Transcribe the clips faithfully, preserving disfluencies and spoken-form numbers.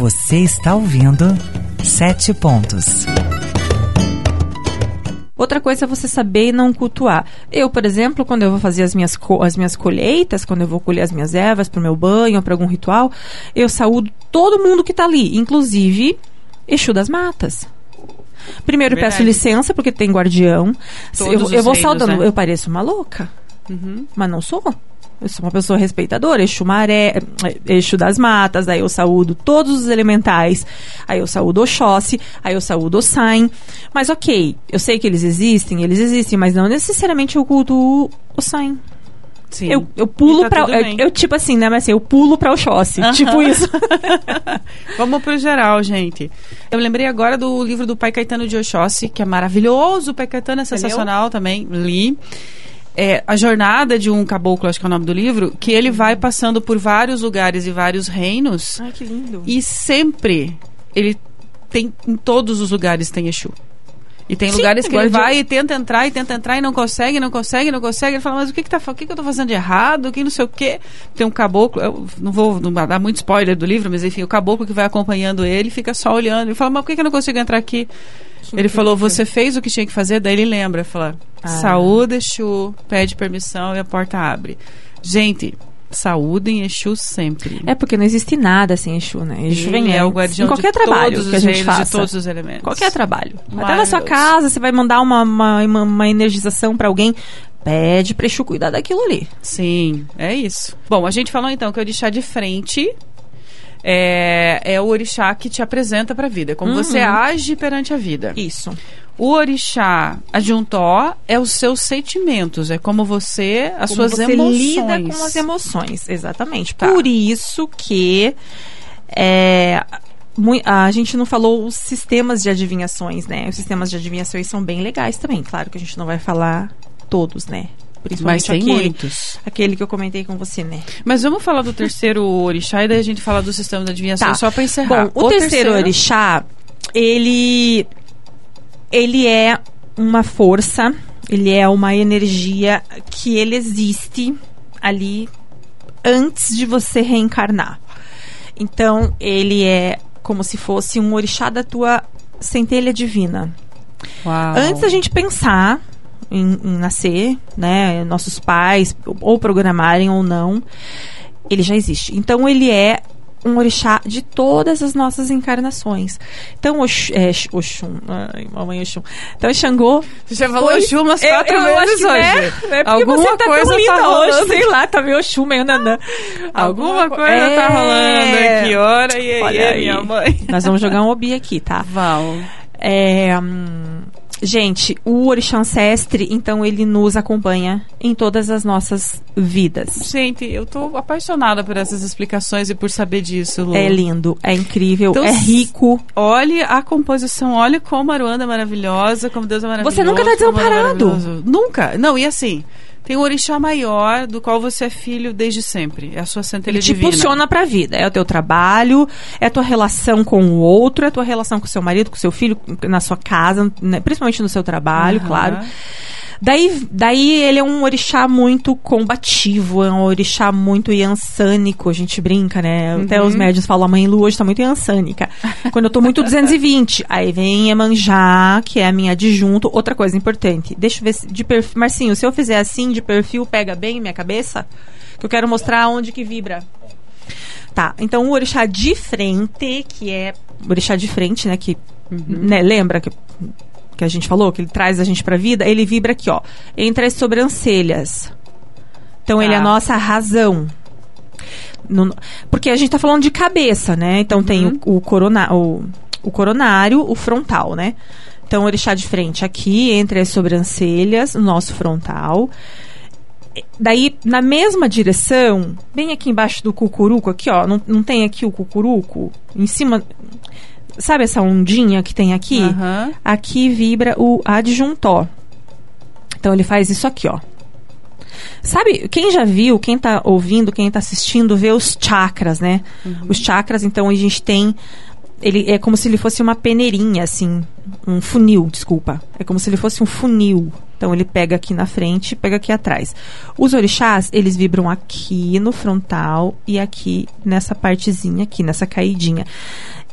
Você está ouvindo Sete Pontos. Outra coisa é você saber e não cultuar. Eu, por exemplo, quando eu vou fazer as minhas, co- as minhas colheitas, quando eu vou colher as minhas ervas para o meu banho, para algum ritual, eu saúdo todo mundo que está ali, inclusive Exu das Matas. Primeiro, Verdade. peço licença, porque tem guardião. Todos Eu, os eu vou reinos, saudando. né? Eu pareço uma louca, Uhum. mas não sou. Eu sou uma pessoa respeitadora. Exu Maré, Exu das Matas, aí eu saúdo todos os elementais, aí eu saúdo Oxóssi, aí eu saúdo Ossain. Mas ok, eu sei que eles existem, eles existem, mas não necessariamente eu cultuo Ossain. Sim. Eu, eu E pulo tá pra... tudo Eu, bem. eu, tipo assim, né? Mas assim, eu pulo pra Oxóssi. Aham. Tipo isso. Vamos pro geral, gente. Eu lembrei agora do livro do Pai Caetano de Oxóssi, que é maravilhoso. O Pai Caetano é sensacional também. Li. É, a jornada de um caboclo, acho que é o nome do livro, que ele vai passando por vários lugares e vários reinos. Ai, que lindo. E sempre ele tem, em todos os lugares tem Exu. E tem Sim, lugares que ele guardião. vai e tenta entrar e tenta entrar e não consegue, não consegue, não consegue. Ele fala, mas o que que, tá, fa- o que que eu tô fazendo de errado? O que não sei o quê? Tem um caboclo, eu não vou não dar muito spoiler do livro, mas enfim, o caboclo que vai acompanhando ele fica só olhando e fala, mas por que que eu não consigo entrar aqui? Ele falou, você fez o que tinha que fazer? Daí ele lembra, fala, Ah. saúde Exu, pede permissão e a porta abre. Gente, saúdem Exu sempre. É porque não existe nada sem Exu, né? Exu Ele vem é o antes. guardião Em qualquer de trabalho todos que a os gente reinos, faça. de todos os elementos. Qualquer trabalho. Até na sua Maravilhoso. casa, você vai mandar uma, uma, uma, uma energização pra alguém, pede pra Exu cuidar daquilo ali. Sim, é isso. Bom, a gente falou então que o orixá de frente é, é o orixá que te apresenta pra vida, como Uhum. você age perante a vida. Isso. O orixá adjuntó é os seus sentimentos, é como você, as Como suas você emoções. lida com as emoções, exatamente. Tá. Por isso que é, mui- a gente não falou os sistemas de adivinhações, né? Os sistemas de adivinhações são bem legais também. Claro que a gente não vai falar todos, né? Mas Principalmente tem aquele, muitos. aquele que eu comentei com você, né? Mas vamos falar do terceiro orixá e daí a gente fala do sistema de adivinhação, Tá. só pra encerrar. Bom, o, terceiro, orixá, ele, ele é uma força, ele é uma energia que ele existe ali antes de você reencarnar. Então, ele é como se fosse um orixá da tua centelha divina. Uau. Antes da gente pensar em, em nascer, né, nossos pais ou programarem ou não, ele já existe. Então ele é um orixá de todas as nossas encarnações. Então Ox, é, Oxum, ai, mamãe Oxum. Então Xangô. Você já falou foi- Exu umas eu- quatro eu acho vezes que, hoje. né, é porque Alguma você tá coisa tão linda tá hoje, rolando. sei lá, tá meio Oxum, meio nanã. Alguma co- coisa é. tá rolando aqui, ora e aí, Olha aí. minha mãe. Nós vamos jogar um obi aqui, tá? Vamos. É, hum, gente, o orixá ancestre, então, ele nos acompanha em todas as nossas vidas. Gente, eu tô apaixonada por essas explicações e por saber disso, Lu. É lindo, é incrível, Então, é rico. Olhe a composição, olhe como a Aruanda é maravilhosa, como Deus é maravilhoso. Você nunca tá como é desamparado. maravilhoso. Nunca. Não, e assim, tem um orixá maior do qual você é filho desde sempre. É a sua centelha Ele te divina. impulsiona pra vida. É o teu trabalho, é a tua relação com o outro, é a tua relação com o seu marido, com o seu filho, na sua casa, né, principalmente no seu trabalho, Aham. claro. Daí, daí ele é um orixá muito combativo, é um orixá muito iansânico, a gente brinca, né? Até Uhum. os médios falam, a mãe Lu hoje tá muito iansânica. Quando eu tô muito duzentos e vinte, aí vem Iemanjá, que é a minha adjunto. Outra coisa importante, deixa eu ver se de perfil. Marcinho, se eu fizer assim, de perfil, pega bem minha cabeça? Que eu quero mostrar onde que vibra. Tá, então o orixá de frente, que é o orixá de frente, né? Que, né, lembra que que a gente falou, que ele traz a gente pra vida, ele vibra aqui, ó, entre as sobrancelhas. Então, ele é a Tá. nossa razão. No- porque a gente tá falando de cabeça, né? Então, tem o, o, corona, o, o coronário, o frontal, né? Então, o orixá de frente aqui, entre as sobrancelhas, o nosso frontal. Daí, na mesma direção, bem aqui embaixo do cucuruco, aqui, ó, não, não tem aqui o cucuruco? Em cima... Sabe essa ondinha que tem aqui? Aham. Aqui vibra o adjuntó. Então ele faz isso aqui, ó. Sabe, quem já viu, quem tá ouvindo, quem tá assistindo, vê os chakras, né? Uhum. Os chakras, então a gente tem... Ele é como se ele fosse uma peneirinha, assim. Um funil, desculpa. É como se ele fosse um funil. Então ele pega aqui na frente e pega aqui atrás. Os orixás, eles vibram aqui no frontal e aqui nessa partezinha aqui, nessa caidinha.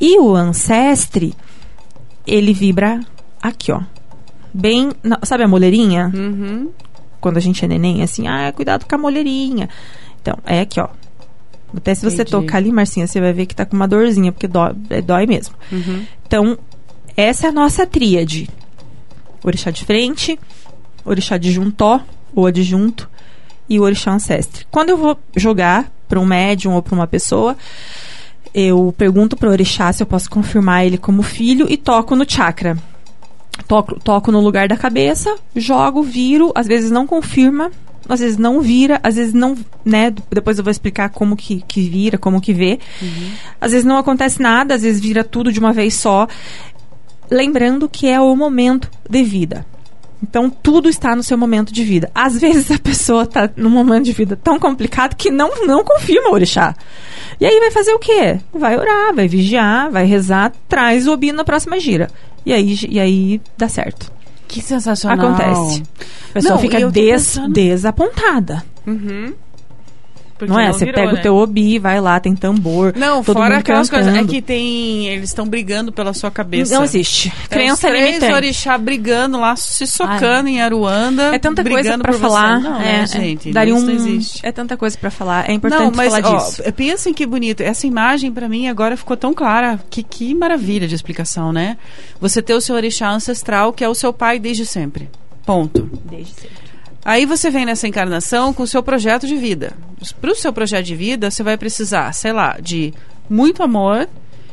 E o ancestre, ele vibra aqui, ó. Bem, na- sabe a moleirinha? Uhum. Quando a gente é neném, assim, ah, cuidado com a moleirinha. Então, é aqui, ó. Até se você Entendi. tocar ali, Marcinha, você vai ver que tá com uma dorzinha, porque dói, é, dói mesmo. Uhum. Então, essa é a nossa tríade. Orixá de frente, orixá adjuntó, ou adjunto, e o orixá ancestre. Quando eu vou jogar para um médium ou para uma pessoa, eu pergunto pro orixá se eu posso confirmar ele como filho e toco no chakra. Toco, toco no lugar da cabeça, jogo, viro, às vezes não confirma, às vezes não vira, às vezes não, né, depois eu vou explicar como que, que vira, como que vê. Uhum. Às vezes não acontece nada, às vezes vira tudo de uma vez só. Lembrando que é o momento de vida. Então, tudo está no seu momento de vida. Às vezes, a pessoa está num momento de vida tão complicado que não, não confirma o orixá. E aí, vai fazer o quê? Vai orar, vai vigiar, vai rezar, traz o obi na próxima gira. E aí, e aí dá certo. Que sensacional. Acontece. A pessoa Não, fica eu tô des, pensando- desapontada. Uhum. Porque Não é? não Você virou, pega né? o teu obi, vai lá, tem tambor. Não, todo fora mundo aquelas coisas. É cantando. que tem. Eles estão brigando pela sua cabeça. Não existe. É Crença os três limitante. orixá brigando lá, se socando Ai. em Aruanda. É tanta coisa brigando pra por falar. Você. Não, é, né, é, gente? daria Isso um, não existe. É tanta coisa pra falar. É importante Não, mas falar ó, disso. pensem que bonito. Essa imagem pra mim agora ficou tão clara. Que, que maravilha de explicação, né? Você ter o seu orixá ancestral, que é o seu pai desde sempre. Ponto. Desde sempre. Aí você vem nessa encarnação com o seu projeto de vida. Para o seu projeto de vida, você vai precisar, sei lá, de muito amor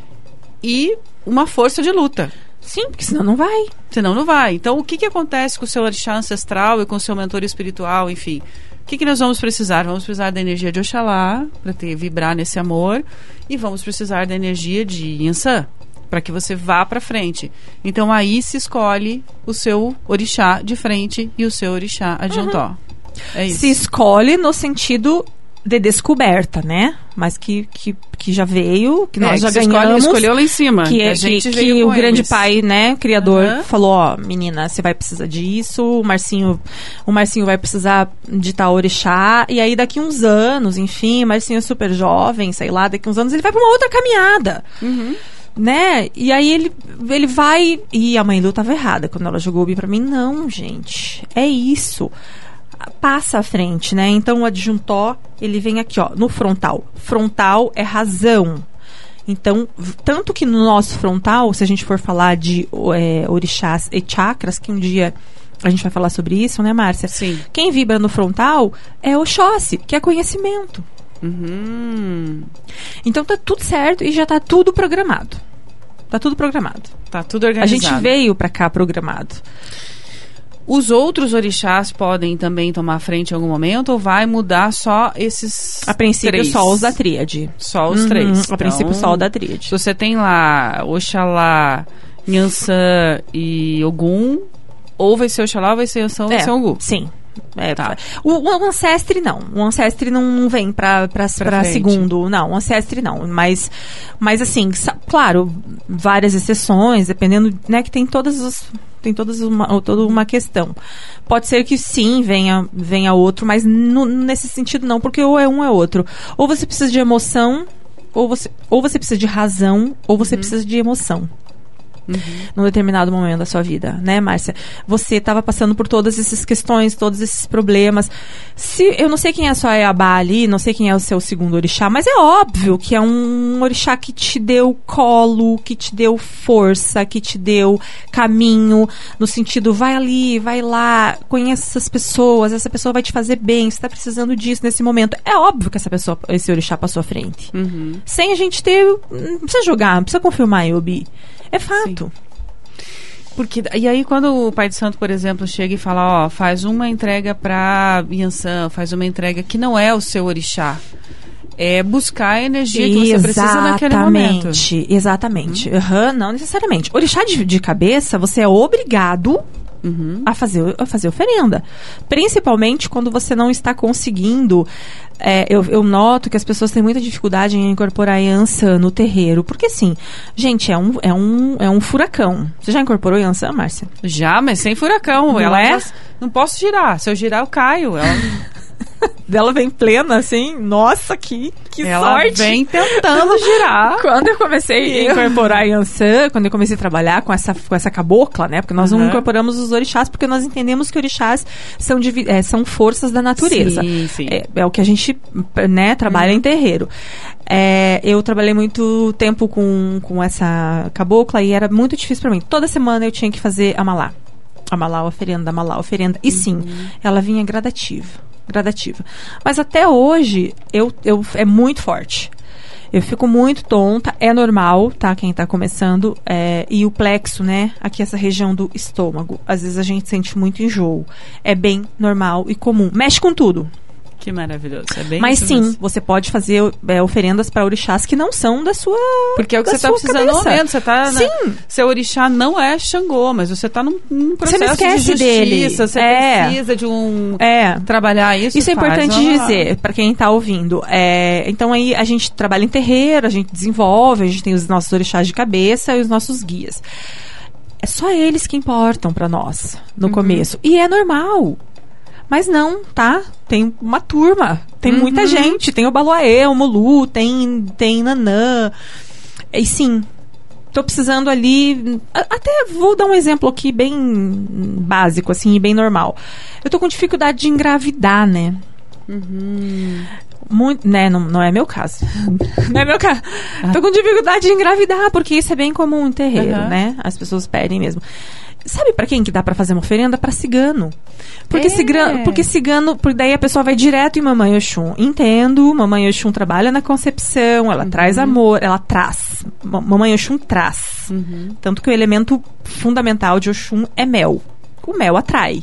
e uma força de luta. Sim, porque senão não vai. Senão não vai. Então, o que, que acontece com o seu orixá ancestral e com o seu mentor espiritual, enfim? O que, que nós vamos precisar? Vamos precisar da energia de Oxalá, para ter vibrar nesse amor. E vamos precisar da energia de Yansan, para que você vá para frente. Então, aí se escolhe o seu orixá de frente e o seu orixá adjuntó. Uhum. É isso. Se escolhe no sentido de descoberta, né? Mas que, que, que já veio, que nós É, já que você escolhe- ganhamos. escolheu lá em cima. Que, é, a gente que, veio que com o grande eles. pai, né, criador, Uhum. falou, ó, menina, você vai precisar disso, o Marcinho, o Marcinho vai precisar de tal orixá, e aí daqui uns anos, enfim, o Marcinho é super jovem, sei lá, daqui uns anos ele vai pra uma outra caminhada. Uhum. Né? E aí ele, ele vai... E a mãe Lu tava errada quando ela jogou o bi pra mim. Não, gente. É isso. Passa à frente, né? Então o adjuntó, ele vem aqui, ó, no frontal. Frontal é razão. Então, v- tanto que no nosso frontal, se a gente for falar de é, orixás e chakras, que um dia a gente vai falar sobre isso, né, Márcia? Sim. Quem vibra no frontal é o Oxóssi, que é conhecimento. Uhum. Então tá tudo certo e já tá tudo programado. Tá tudo programado. Tá tudo A organizado. gente veio pra cá programado. Os outros orixás podem também tomar frente em algum momento ou vai mudar só esses A princípio, três? só os da tríade. Só os Uhum, três. A princípio, Então, só o da tríade. Se você tem lá Oxalá, Yansan e Ogum, ou vai ser Oxalá, ou vai ser Yansan, ou vai É, ser Ogum. sim. É, Tá. o, o ancestre não. O ancestre não, não vem pra, pra, pra frente. segundo. Não, o ancestre não. Mas, mas assim, sa- claro, várias exceções, dependendo, né, que tem todas os. Tem todas uma, toda uma questão. Pode ser que sim, venha, venha outro, mas no- nesse sentido não, porque ou é um ou é outro. Ou você precisa de emoção, ou você, ou você precisa de razão, ou você precisa de emoção. Num determinado momento da sua vida, né, Márcia? Você estava passando por todas essas questões, todos esses problemas. Se, eu não sei quem é a sua Iabá ali, não sei quem é o seu segundo orixá, mas é óbvio que é um orixá que te deu colo, que te deu força, que te deu caminho, no sentido, vai ali, vai lá, conhece essas pessoas, essa pessoa vai te fazer bem, você está precisando disso nesse momento. É óbvio que essa pessoa, esse orixá passou à frente. Uhum. Sem a gente ter, não precisa jogar, não precisa confirmar, Yobi. É fato. Porque, e aí quando o Pai de Santo, por exemplo, chega e fala, ó, faz uma entrega pra Yansan, faz uma entrega que não é o seu orixá. É buscar a energia que você precisa naquele momento. Exatamente, exatamente. Uhum, não necessariamente. Orixá de, de cabeça, você é obrigado Uhum. a fazer, a fazer oferenda. Principalmente quando você não está conseguindo. É, eu, eu noto que as pessoas têm muita dificuldade em incorporar a Yansan no terreiro. Porque assim, gente, é um, é um, é um furacão. Você já incorporou a Yansan, Márcia? Já, mas sem furacão. Não Ela é? já- não posso girar. Se eu girar, eu caio. Ela Dela vem plena, assim. Nossa, que, que Ela sorte. vem tentando girar. Quando eu comecei a incorporar a Yansan, quando eu comecei a trabalhar com essa, com essa cabocla, né? Porque nós Uhum. não incorporamos os orixás, porque nós entendemos que orixás são, divi- é, são forças da natureza. Sim, sim. É, é o que a gente, né, trabalha em terreiro. É, eu trabalhei muito tempo com, com essa cabocla e era muito difícil pra mim. Toda semana eu tinha que fazer amalá. Amalá, oferenda, amalá, oferenda. E sim, ela vinha gradativa. Gradativa. Mas até hoje, eu, eu, é muito forte. Eu fico muito tonta, é normal, tá? Quem tá começando. É, e o plexo, né? Aqui essa região do estômago. Às vezes a gente sente muito enjoo. É bem normal e comum. Mexe com tudo. Que maravilhoso. É bem Mas isso sim, mesmo. você pode fazer é, oferendas para orixás que não são da sua. Porque é o que da você tá sua precisando no cabeça. momento. Você tá Sim. Na, seu orixá não é Xangô, mas você tá num, num Você processo não esquece de dele. justiça. Você É. precisa de um... É. Trabalhar isso. Isso é faz importante uma- dizer para quem está ouvindo. É, então aí a gente trabalha em terreiro, a gente desenvolve, a gente tem os nossos orixás de cabeça e os nossos guias. É só eles que importam para nós no Uhum. começo. E é normal. Mas não, tá? Tem uma turma, tem Uhum. muita gente, tem o Baloaê, o Molu, tem, tem Nanã. E sim, tô precisando ali. a- Até vou dar um exemplo aqui bem básico, assim, e bem normal. Eu tô com dificuldade de engravidar, né? Uhum. Muito, né? Não, não é meu caso. Não é meu caso. Tô com dificuldade de engravidar, porque isso é bem comum em terreiro, Aham. né? As pessoas pedem mesmo. Sabe pra quem que dá pra fazer uma oferenda? Pra cigano. Porque, É. cigano, porque cigano, por daí a pessoa vai direto em Mamãe Oxum. Entendo, Mamãe Oxum trabalha na concepção, ela traz amor, ela traz. Ma- Mamãe Oxum traz. Uhum. Tanto que o elemento fundamental de Oxum é mel. O mel atrai.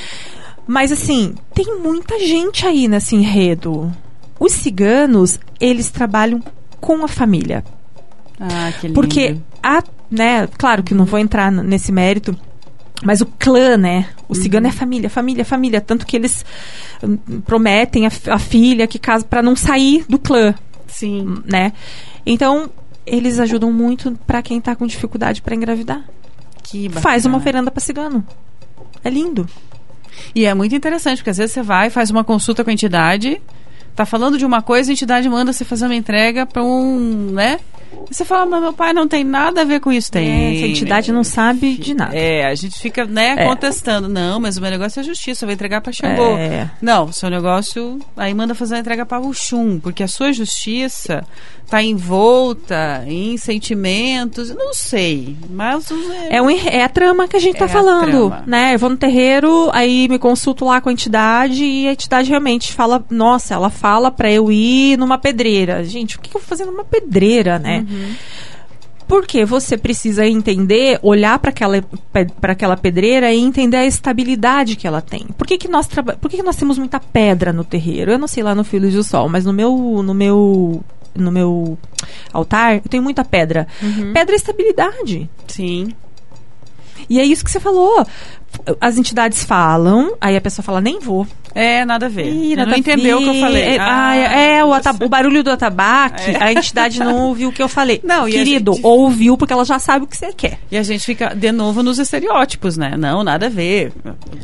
Mas assim, tem muita gente aí nesse enredo. Os ciganos, eles trabalham com a família. Ah, que lindo. Porque, a, né, claro que não vou entrar n- nesse mérito, mas o clã, né? O cigano é família, família, família. Tanto que eles hum, prometem a, f- a filha que casa para não sair do clã, Sim. né? Então, eles ajudam muito para quem tá com dificuldade para engravidar. Que bacana. Faz uma oferenda para cigano. É lindo. E é muito interessante, porque às vezes você vai, faz uma consulta com a entidade, tá falando de uma coisa, a entidade manda você fazer uma entrega para um, né? E você fala, mas meu pai não tem nada a ver com isso. Tem. É, essa entidade não sabe de nada. É, a gente fica, né, É. contestando. Não, mas o meu negócio é justiça, eu vou entregar para Xangô. É. Não, o seu negócio, aí manda fazer uma entrega para Oxum, porque a sua justiça tá envolta em sentimentos, não sei, mas... É, um, enre- é a trama que a gente É tá a falando, trama. né? Eu vou no terreiro, aí me consulto lá com a entidade e a entidade realmente fala, nossa, ela fala pra eu ir numa pedreira. Gente, o que, que eu vou fazer numa pedreira, né? Uhum. Porque você precisa entender, olhar para aquela para aquela pedreira e entender a estabilidade que ela tem. Por que, que nós traba- Por que, que nós temos muita pedra no terreiro? Eu não sei lá no Filhos do Sol, mas no meu no meu no meu altar eu tenho muita pedra. Pedra é estabilidade. Sim. E é isso que você falou. As entidades falam, aí a pessoa fala, nem vou. É, nada a ver. Ih, Ela nada não a entendeu ver. o que eu falei. É, ah, é, é, o, ata- você- o barulho do atabaque, a entidade não ouviu o que eu falei. Não, e a Querido, gente- ouviu porque ela já sabe o que você quer. E a gente fica de novo nos estereótipos, né? Não, nada a ver.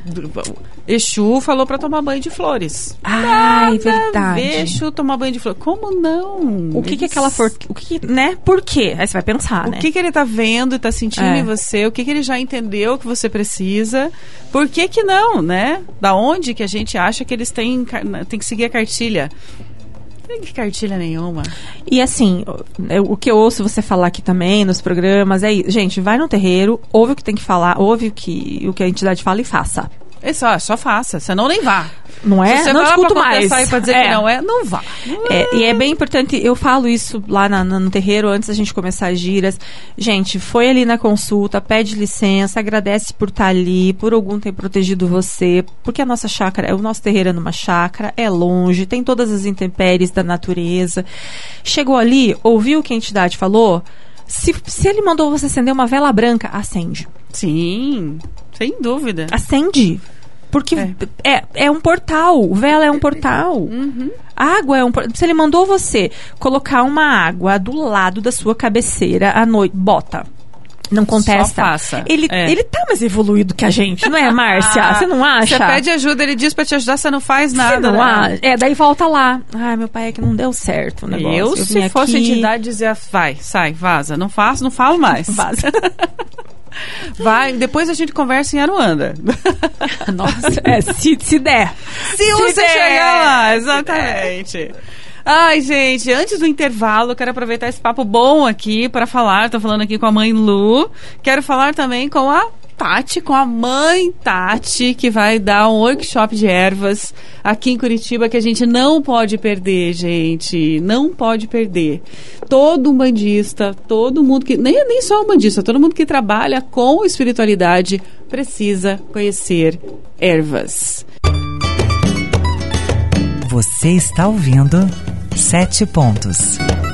Exu falou pra tomar banho de flores. Ai, Nada a ver, verdade. Exu tomar banho de flores. Como não? O que que Eles- aquela for... O que, que- né? Por quê? Aí você vai pensar, O né? que, que ele tá vendo e tá sentindo É. em você? O que, que ele já entendeu que você precisa? Por que que não, né? Da onde que a gente acha que eles têm, car- tem que seguir a cartilha? Não tem que cartilha nenhuma. E assim, eu- o que eu ouço você falar aqui também nos programas é isso. Gente, vai no terreiro, ouve o que tem que falar, ouve o que, o que a entidade fala e faça. É só, só faça, senão nem vá. Não é? Se você não vai lá escuto pra mais. contestar e pra dizer É. que não é, não vá. É, e é bem importante, eu falo isso lá na- na- no terreiro, antes da gente começar as giras. Gente, foi ali na consulta, pede licença, agradece por estar ali, por algum ter protegido você, porque a nossa chácara, o nosso terreiro é numa chácara, é longe, tem todas as intempéries da natureza. Chegou ali, ouviu o que a entidade falou? Se, se ele mandou você acender uma vela branca, acende. Sim, sem dúvida. Acende. Porque É. é. É, um portal. Vela é um portal. Uhum. Água é um portal. Se ele mandou você colocar uma água do lado da sua cabeceira à noite, bota. Não contesta. Só faça. Ele, É. ele tá mais evoluído que a gente, não é, Márcia? Você não acha? Você pede ajuda, ele diz pra te ajudar, você não faz Você nada. não né? acha? É, daí volta lá. Ai, meu pai, é que não deu certo o negócio. Eu, vim se fosse aqui- entidade, dizia, vai, sai, vaza. Não faço, não falo mais. Vaza. Vai, depois a gente conversa em Aruanda. Nossa, é, se, se der. Se você der. chegar lá, exatamente. Ai, gente, antes do intervalo, eu quero aproveitar esse papo bom aqui para falar. Tô falando aqui com a mãe Lu. Quero falar também com a Tati, com a mãe Tati, que vai dar um workshop de ervas aqui em Curitiba, que a gente não pode perder, gente. Não pode perder. Todo umbandista, todo mundo que... Nem, nem só umbandista, todo mundo que trabalha com espiritualidade precisa conhecer ervas. Você está ouvindo Sete Pontos.